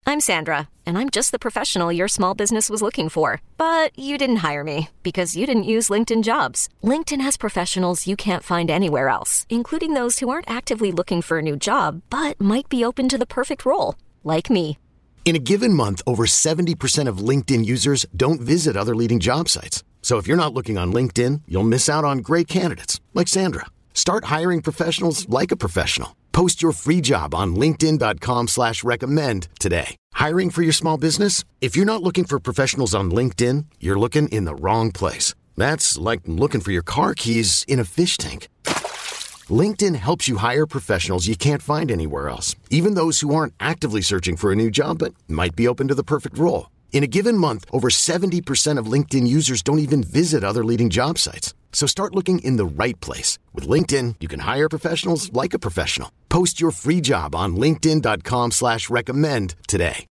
I'm Sandra, and I'm just the professional your small business was looking for. But you didn't hire me because you didn't use LinkedIn Jobs. LinkedIn has professionals you can't find anywhere else, including those who aren't actively looking for a new job, but might be open to the perfect role, like me. In a given month, over 70% of LinkedIn users don't visit other leading job sites. So if you're not looking on LinkedIn, you'll miss out on great candidates like Sandra. Start hiring professionals like a professional. Post your free job on linkedin.com/recommend today. Hiring for your small business? If you're not looking for professionals on LinkedIn, you're looking in the wrong place. That's like looking for your car keys in a fish tank. LinkedIn helps you hire professionals you can't find anywhere else, even those who aren't actively searching for a new job but might be open to the perfect role. In a given month, over 70% of LinkedIn users don't even visit other leading job sites. So start looking in the right place. With LinkedIn, you can hire professionals like a professional. Post your free job on linkedin.com/recommend today.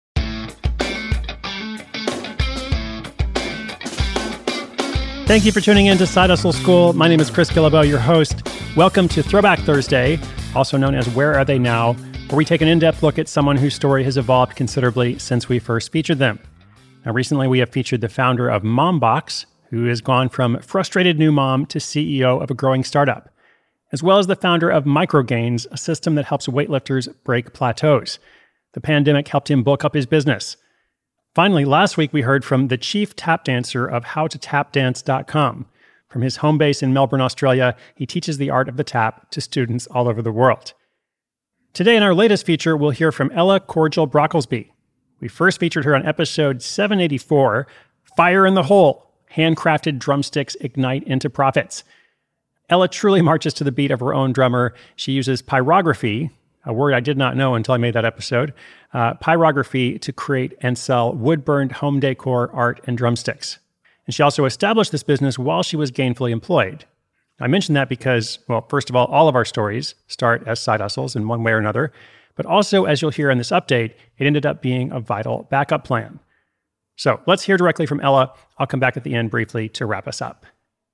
Thank you for tuning in to Side Hustle School. My name is Chris Guillebeau, your host. Welcome to Throwback Thursday, also known as Where Are They Now?, where we take an in-depth look at someone whose story has evolved considerably since we first featured them. Now, recently we have featured the founder of MomBox, who has gone from frustrated new mom to CEO of a growing startup, as well as the founder of Microgains, a system that helps weightlifters break plateaus. The pandemic helped him bulk up his business. Finally, last week we heard from the chief tap dancer of howtotapdance.com. From his home base in Melbourne, Australia, he teaches the art of the tap to students all over the world. Today in our latest feature, we'll hear from Ella Cordial Brocklesby. We first featured her on episode 784, Fire in the Hole, Handcrafted Drumsticks Ignite into Profits. Ella truly marches to the beat of her own drummer. She uses pyrography, a word I did not know until I made that episode, pyrography to create and sell wood-burned home decor, art, and drumsticks. And she also established this business while she was gainfully employed. I mention that because, well, first of all of our stories start as side hustles in one way or another, but also, as you'll hear in this update, it ended up being a vital backup plan. So let's hear directly from Ella. I'll come back at the end briefly to wrap us up.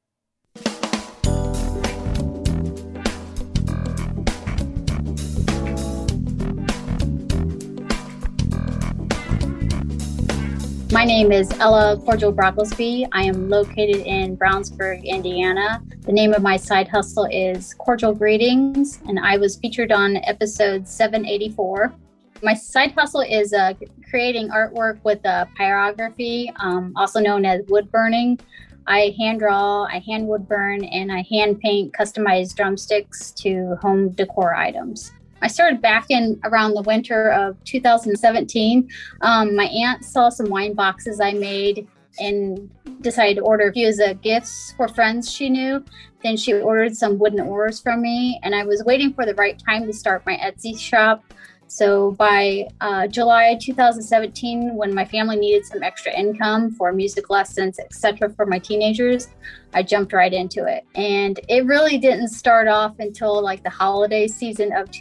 My name is Ella Cordial Brocklesby. I am located in Brownsburg, Indiana. The name of my side hustle is Cordial Greetings, and I was featured on episode 784. My side hustle is creating artwork with pyrography, also known as wood burning. I hand draw, I hand wood burn, and I hand paint customized drumsticks to home decor items. I started back in around the winter of 2017. My aunt saw some wine boxes I made and decided to order a few as gifts for friends she knew. Then she ordered some wooden oars from me, and I was waiting for the right time to start my Etsy shop. So by July 2017, when my family needed some extra income for music lessons, etc., for my teenagers, I jumped right into it. And it really didn't start off until like the holiday season of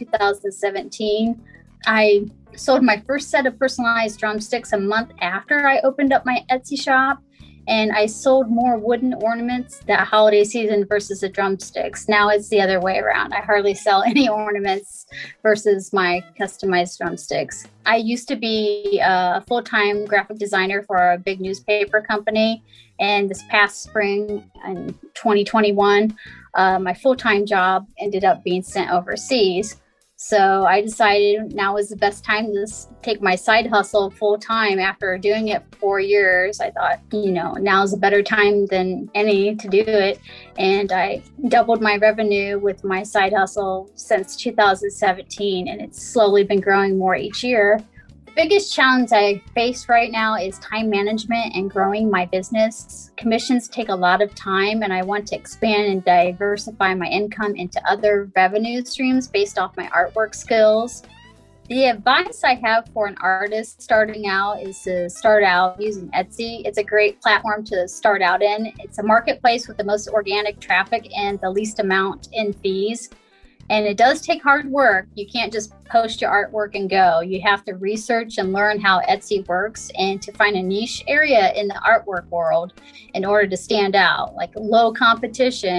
2017. I sold my first set of personalized drumsticks a month after I opened up my Etsy shop. And I sold more wooden ornaments that holiday season versus the drumsticks. Now it's the other way around. I hardly sell any ornaments versus my customized drumsticks. I used to be a full-time graphic designer for a big newspaper company. And this past spring in 2021, my full-time job ended up being sent overseas. So I decided now is the best time to take my side hustle full time after doing it for 4 years. I thought, now is a better time than any to do it. And I doubled my revenue with my side hustle since 2017, and it's slowly been growing more each year. The biggest challenge I face right now is time management and growing my business. Commissions take a lot of time, and I want to expand and diversify my income into other revenue streams based off my artwork skills. The advice I have for an artist starting out is to start out using Etsy. It's a great platform to start out in. It's a marketplace with the most organic traffic and the least amount in fees. And it does take hard work. You can't just post your artwork and go. You have to research and learn how Etsy works and to find a niche area in the artwork world in order to stand out, like low competition,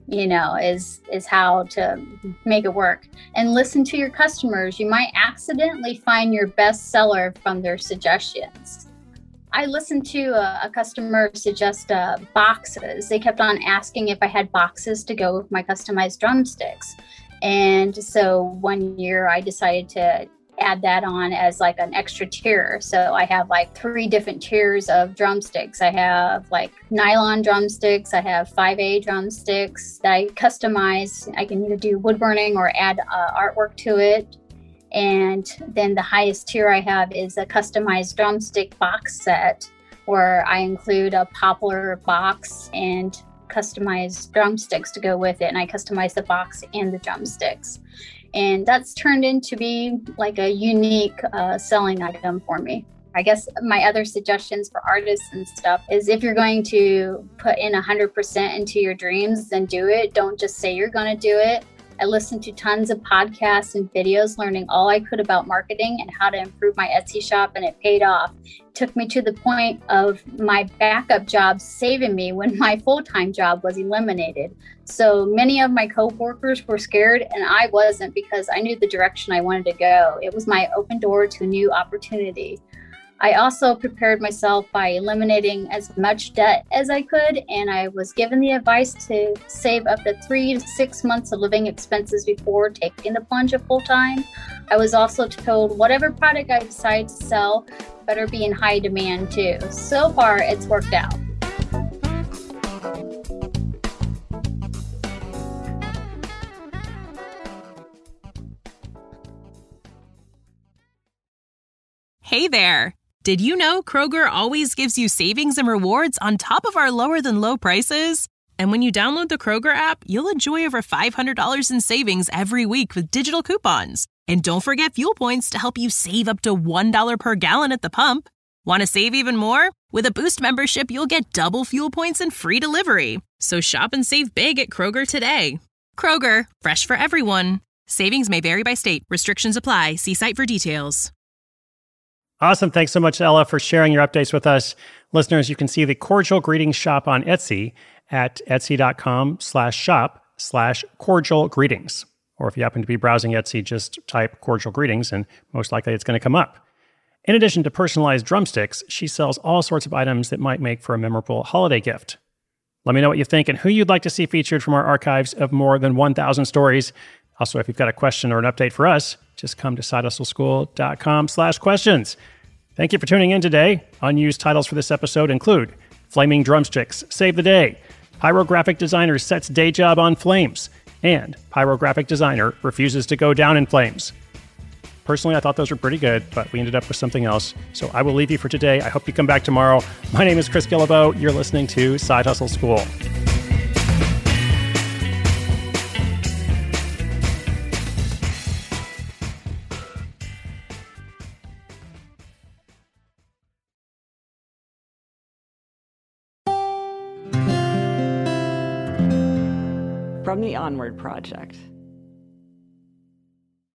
is how to make it work. And listen to your customers. You might accidentally find your best seller from their suggestions. I listened to a customer suggest boxes. They kept on asking if I had boxes to go with my customized drumsticks. And so one year I decided to add that on as like an extra tier. So I have like 3 different tiers of drumsticks. I have like nylon drumsticks. I have 5A drumsticks that I customize. I can either do wood burning or add artwork to it. And then the highest tier I have is a customized drumstick box set where I include a poplar box and customized drumsticks to go with it. And I customize the box and the drumsticks. And that's turned into be like a unique selling item for me. I guess my other suggestions for artists and stuff is if you're going to put in 100% into your dreams, then do it. Don't just say you're going to do it. I listened to tons of podcasts and videos learning all I could about marketing and how to improve my Etsy shop, and it paid off. It took me to the point of my backup job saving me when my full-time job was eliminated. So many of my coworkers were scared, and I wasn't, because I knew the direction I wanted to go. It was my open door to a new opportunity. I also prepared myself by eliminating as much debt as I could, and I was given the advice to save up to 3 to 6 months of living expenses before taking the plunge of full-time. I was also told whatever product I decide to sell better be in high demand too. So far, it's worked out. Hey there! Did you know Kroger always gives you savings and rewards on top of our lower-than-low prices? And when you download the Kroger app, you'll enjoy over $500 in savings every week with digital coupons. And don't forget fuel points to help you save up to $1 per gallon at the pump. Want to save even more? With a Boost membership, you'll get double fuel points and free delivery. So shop and save big at Kroger today. Kroger, fresh for everyone. Savings may vary by state. Restrictions apply. See site for details. Awesome. Thanks so much, Ella, for sharing your updates with us. Listeners, you can see the Cordial Greetings shop on Etsy at etsy.com/shop/cordial greetings. Or if you happen to be browsing Etsy, just type Cordial Greetings and most likely it's going to come up. In addition to personalized drumsticks, she sells all sorts of items that might make for a memorable holiday gift. Let me know what you think and who you'd like to see featured from our archives of more than 1,000 stories. Also, if you've got a question or an update for us, just come to sidehustleschool.com/questions. Thank you for tuning in today. Unused titles for this episode include Flaming Drumsticks, Save the Day, Pyrographic Designer Sets Day Job on Flames, and Pyrographic Designer Refuses to Go Down in Flames. Personally, I thought those were pretty good, but we ended up with something else. So I will leave you for today. I hope you come back tomorrow. My name is Chris Guillebeau. You're listening to Side Hustle School. From the Onward Project.